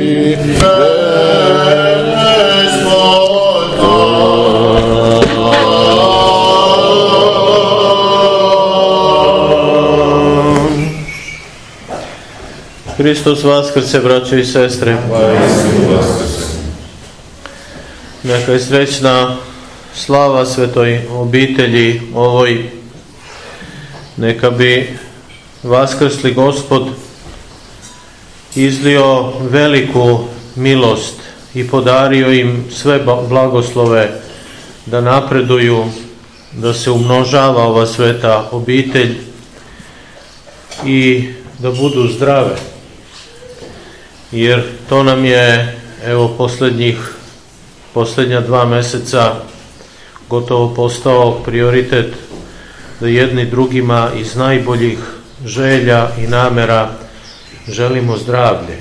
Hristos vaskrse, braćo i sestre. Neka je srećna slava svetoj obitelji ovoj. Neka bi vaskrsli Gospod izlio veliku milost i podario im sve blagoslove da napreduju, da se umnožava ova sveta obitelj i da budu zdrave. Jer to nam je, evo, posljednja 2 meseca gotovo postao prioritet, da jedni drugima iz najboljih želja i namera želimo zdravlje.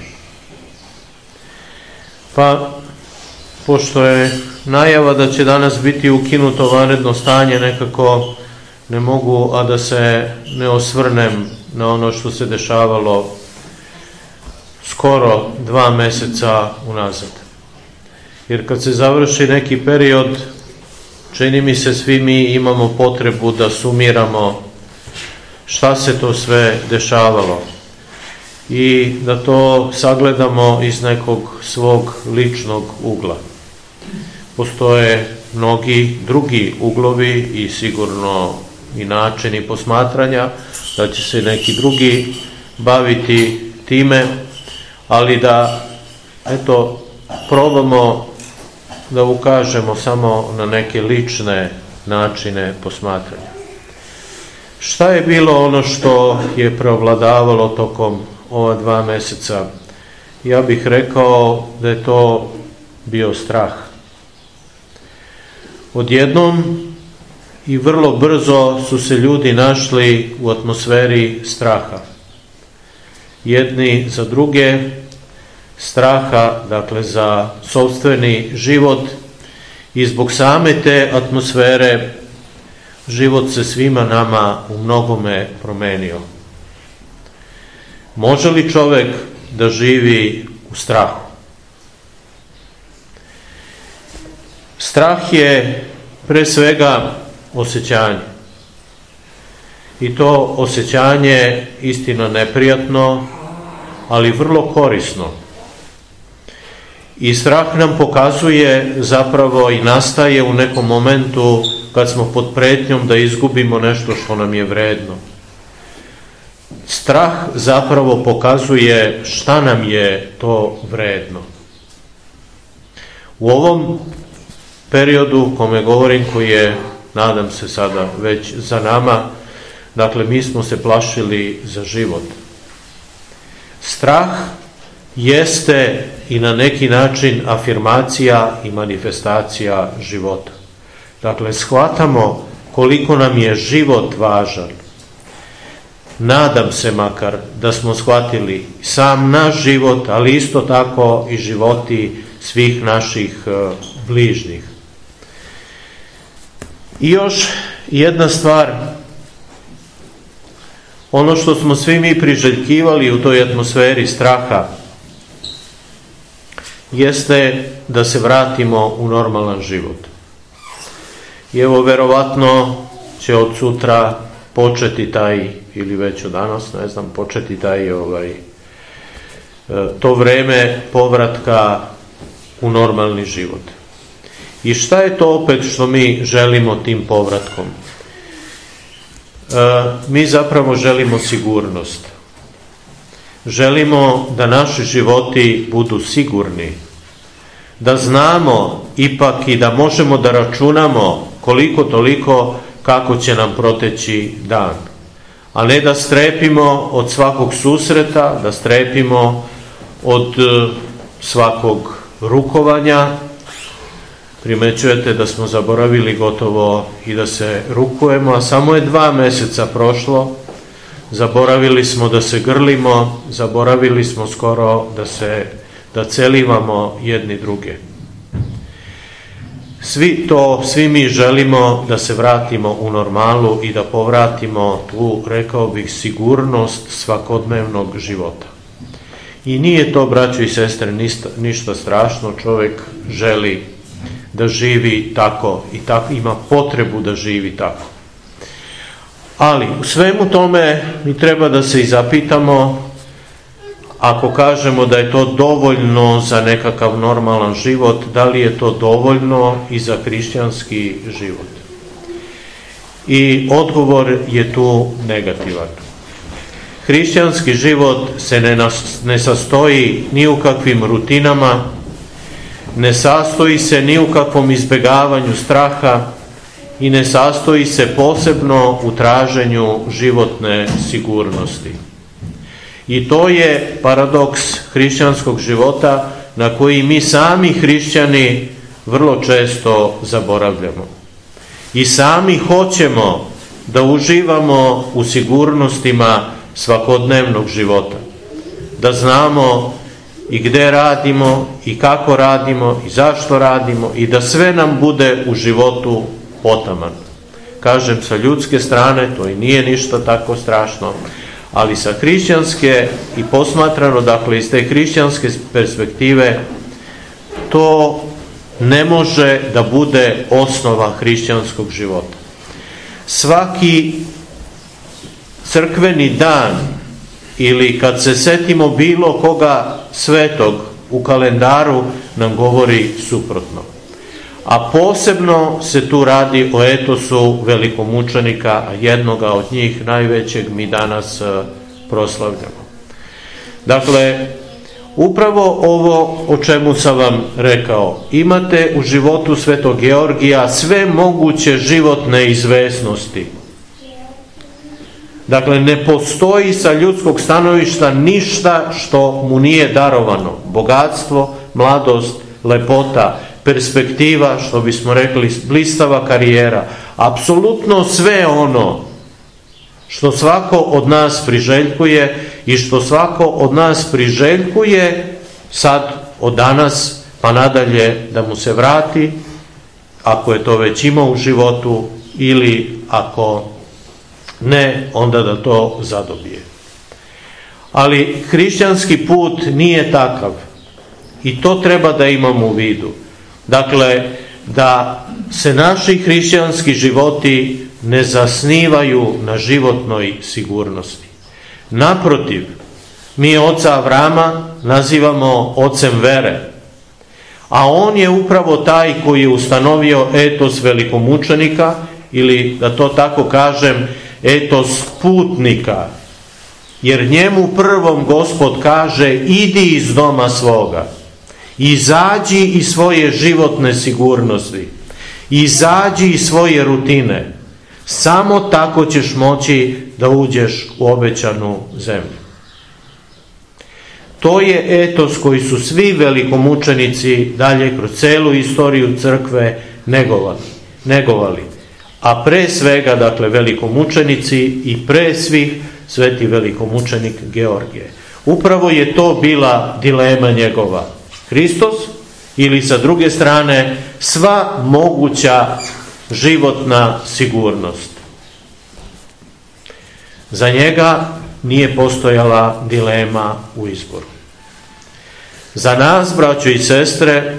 Pa, pošto je najava da će danas biti ukinuto vanredno stanje, nekako ne mogu, a da se ne osvrnem na ono što se dešavalo skoro 2 meseca unazad. Jer kad se završi neki period, čini mi se svi mi imamo potrebu da sumiramo šta se to sve dešavalo i da to sagledamo iz nekog svog ličnog ugla. Postoje mnogi drugi uglovi i sigurno i načini posmatranja, da će se neki drugi baviti time, ali da, eto, probamo da ukažemo samo na neke lične načine posmatranja. Šta je bilo ono što je preovladavalo tokom ova 2 meseca? Ja bih rekao da je to bio strah. Odjednom i vrlo brzo su se ljudi našli u atmosferi straha. Jedni za druge, straha, dakle, za sopstveni život, i zbog same te atmosfere život se svima nama u mnogome promenio. Može li čovjek da živi u strahu? Strah je pre svega osjećanje. I to osjećanje istina neprijatno, ali vrlo korisno. I strah nam pokazuje zapravo i nastaje u nekom momentu kad smo pod pretnjom da izgubimo nešto što nam je vredno. Strah zapravo pokazuje šta nam je to vredno. U ovom periodu kome govorim, koji je, nadam se, sada već za nama, dakle, mi smo se plašili za život. Strah jeste i na neki način afirmacija i manifestacija života. Dakle, shvatamo koliko nam je život važan. Nadam se makar da smo shvatili sam naš život, ali isto tako i životi svih naših bližnjih. I još jedna stvar, ono što smo svi mi priželjkivali u toj atmosferi straha, jeste da se vratimo u normalan život. I evo, verovatno će od sutra početi taj, ili već od danas, ne znam, početi taj to vreme povratka u normalni život. I šta je to opet što mi želimo tim povratkom? Mi zapravo želimo sigurnost. Želimo da naši životi budu sigurni, da znamo ipak i da možemo da računamo koliko toliko kako će nam proteći dan, a ne da strepimo od svakog susreta, da strepimo od svakog rukovanja. Primećujete da smo zaboravili gotovo i da se rukujemo, a samo je 2 meseca prošlo. Zaboravili smo da se grlimo, zaboravili smo skoro da celivamo jedni druge. Svi mi želimo da se vratimo u normalu i da povratimo tu, rekao bih, sigurnost svakodnevnog života. I nije to, braćo i sestre, ništa strašno. Čovjek želi da živi tako i tako, ima potrebu da živi tako. Ali u svemu tome mi treba da se i zapitamo, ako kažemo da je to dovoljno za nekakav normalan život, da li je to dovoljno i za hrišćanski život? I odgovor je tu negativan. Hrišćanski život se ne sastoji ni u kakvim rutinama, ne sastoji se ni u kakvom izbjegavanju straha i ne sastoji se posebno u traženju životne sigurnosti. I to je paradoks hrišćanskog života na koji mi sami hrišćani vrlo često zaboravljamo. I sami hoćemo da uživamo u sigurnostima svakodnevnog života. Da znamo i gdje radimo i kako radimo i zašto radimo i da sve nam bude u životu potaman. Kažem, sa ljudske strane to i nije ništa tako strašno, ali sa hrišćanske i posmatrano, dakle iz te hrišćanske perspektive, to ne može da bude osnova hrišćanskog života. Svaki crkveni dan ili kad se setimo bilo koga svetog u kalendaru nam govori suprotno. A posebno se tu radi o etosu velikomučenika, a jednoga od njih, najvećeg, mi danas proslavljamo. Dakle, upravo ovo o čemu sam vam rekao, imate u životu svetog Georgija sve moguće životne izvesnosti. Dakle, ne postoji sa ljudskog stanovišta ništa što mu nije darovano. Bogatstvo, mladost, lepota, perspektiva, što bismo rekli, blistava karijera. Apsolutno sve ono što svako od nas priželjkuje i što svako od nas priželjkuje sad od danas pa nadalje da mu se vrati, ako je to već imao u životu, ili ako ne, onda da to zadobije. Ali hrišćanski put nije takav i to treba da imamo u vidu. Dakle, da se naši hrišćanski životi ne zasnivaju na životnoj sigurnosti. Naprotiv, mi oca Avrama nazivamo ocem vere, a on je upravo taj koji je ustanovio etos velikomučenika, ili da to tako kažem, etos putnika, jer njemu prvom Gospod kaže: idi iz doma svoga, izađi iz svoje životne sigurnosti, izađi iz svoje rutine, samo tako ćeš moći da uđeš u obećanu zemlju. To je etos koji su svi velikomučenici dalje kroz celu istoriju crkve negovali. A pre svega, dakle, velikomučenici i pre svih sveti velikomučenik Georgije. Upravo je to bila dilema njegova. Hristos ili sa druge strane sva moguća životna sigurnost. Za njega nije postojala dilema u izboru. Za nas, braćo i sestre,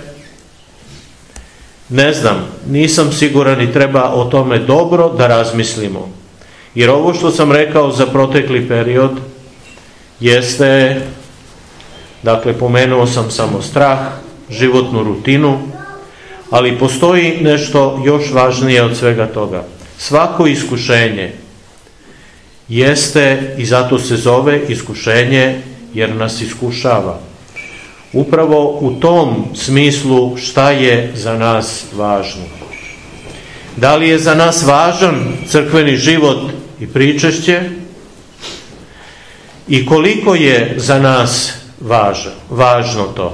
ne znam, nisam siguran i treba o tome dobro da razmislimo. Jer ovo što sam rekao za protekli period jeste, dakle, pomenuo sam samo strah, životnu rutinu, ali postoji nešto još važnije od svega toga. Svako iskušenje jeste, i zato se zove iskušenje, jer nas iskušava. Upravo u tom smislu šta je za nas važno. Da li je za nas važan crkveni život i pričešće i koliko je za nas važno to?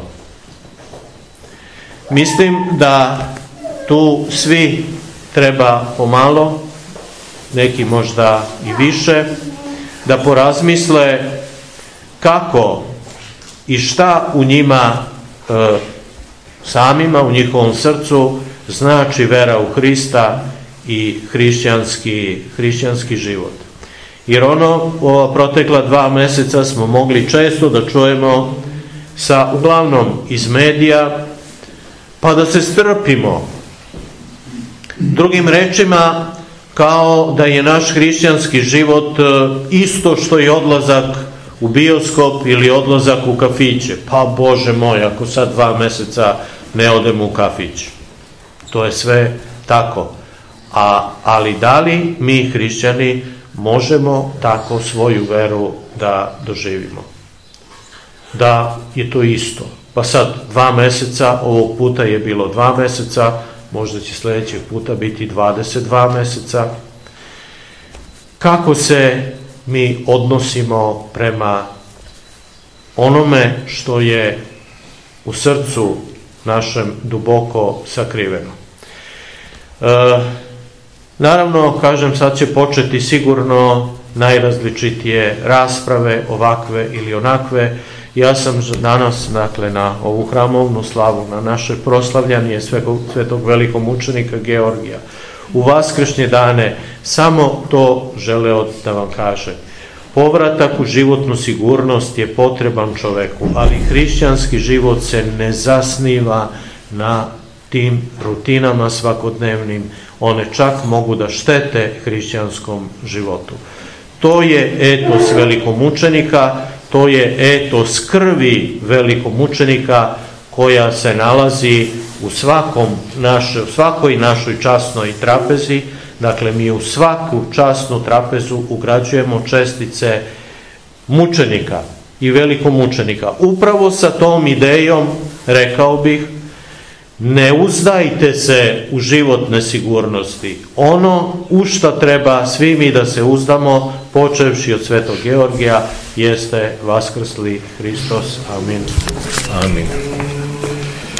Mislim da tu svi treba pomalo, neki možda i više, da porazmisle kako i šta u njima samima, u njihovom srcu znači vera u Hrista i hrišćanski život. Jer ova protekla 2 meseca smo mogli često da čujemo uglavnom iz medija, pa da se strpimo. Drugim rečima, kao da je naš hrišćanski život isto što i odlazak u bioskop ili odlazak u kafiće. Pa Bože moj, ako sad 2 meseca ne odemo u kafić. To je sve tako. Ali da li mi hrišćani možemo tako svoju veru da doživimo? Da je to isto. Pa sad 2 meseca, ovog puta je bilo 2 meseca, možda će sljedećeg puta biti 22 meseca. Kako se mi odnosimo prema onome što je u srcu našem duboko sakriveno? Naravno, kažem, sad će početi sigurno najrazličitije rasprave, ovakve ili onakve. Ja sam danas, dakle, na ovu hramovnu slavu, na naše proslavljanje svetog velikomučenika Georgija, u vaskršnje dane, samo to želeo da vam kažem. Povratak u životnu sigurnost je potreban čoveku, ali hrišćanski život se ne zasniva na tim rutinama svakodnevnim. One čak mogu da štete hrišćanskom životu. To je etos velikomučenika, to je etos krvi velikomučenika koja se nalazi u svakoj našoj časnoj trapezi. Dakle, mi u svaku časnu trapezu ugrađujemo čestice mučenika i velikomučenika. Upravo sa tom idejom, rekao bih, ne uzdajte se u život nesigurnosti. Ono u šta treba svi mi da se uzdamo, počevši od svetog Georgija, jeste vaskrsli Hristos. Amin. Amin.